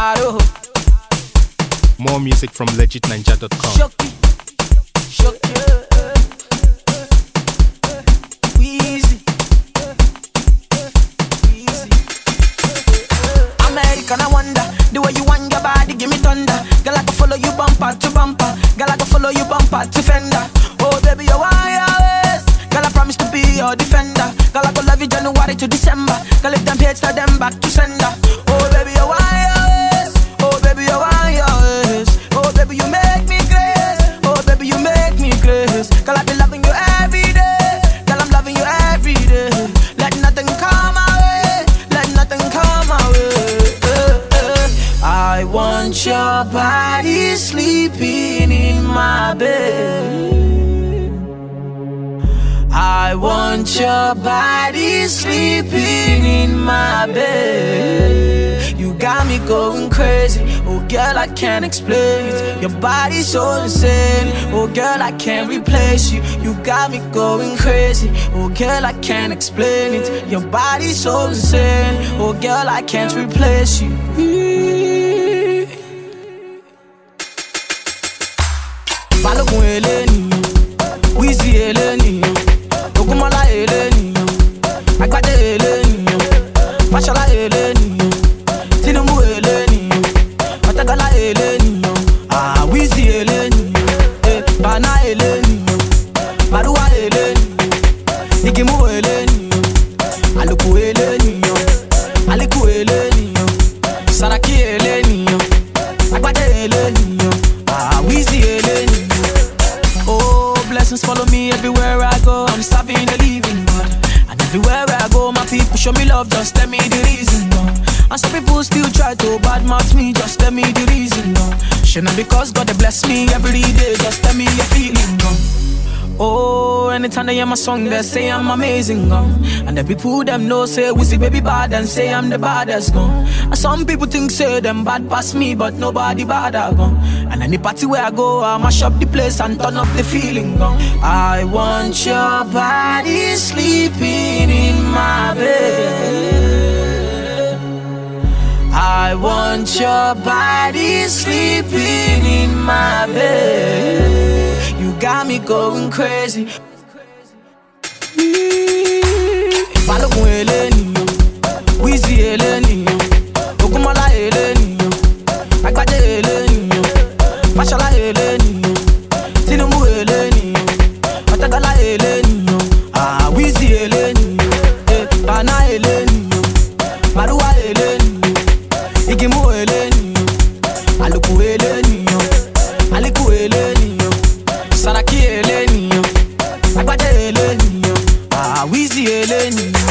Aro. More music from legitninja.com. Shoki. Weezy. American, I wonder the way you want your body, give me thunder. Girl, I can follow you bumper to bumper. Girl, I can follow you bumper to fender. Oh, baby, you want your waist. Girl, I promise to be your defender. Girl, I go love you January to December. Girl, if them hate, tell them back to sender. Oh, baby, you want your waist. Oh, baby, you want your waist. Oh, baby, you make me grace. Oh, baby, you make me grace. Girl, I be loving you every day. Girl, I'm loving you every day. Let nothing come my way. Let nothing come my way. I want your body sleeping in my bed. I want your body sleeping in my bed. You got me going crazy. Oh girl, I can't explain it. Your body's so insane. Oh girl, I can't replace you. You got me going crazy. Oh girl, I can't explain it. Your body's so insane. Oh girl, I can't replace you. Balogun eleni, Weezy eleni, Ogunmola eleni, Agbade eleni, Fashola eleni, Tinubu eleni, Otagala eleni, Weezy eleni, Bana eleni, Maruwa eleni, Igimu eleni, Aluku eleni, Aliku eleni, Saraki eleni, Agbade eleni, Weezy eleni. Oh, blessings follow me everywhere I go. I'm serving the living God, and everywhere I go, my people show me love. Just tell me the reason, no. And some people still try to badmouth me. Just tell me the reason, no. Shouldn't because God they bless me every day. Just tell me your feeling, no. Oh, anytime they hear my song, they say I'm amazing, and the people them know say Weezy baby bad and say I'm the baddest, And some people think say them bad past me, but nobody bad, And any party where I go, I mash up the place and turn up the feeling, I want your body sleeping in my bed. I want your body sleeping in my bed. You got me going crazy. Balogun eleni, Weezy eleni, Ogunmola eleni, Agbade eleni, Fashola eleni, Tinubu eleni, Otagala eleni, Weezy eleni, Bana eleni, Maruwa eleni, Igimu eleni, Aluku eleni, Aliku eleni, Saraki eleni, Agbade eleni, Weezy eleni.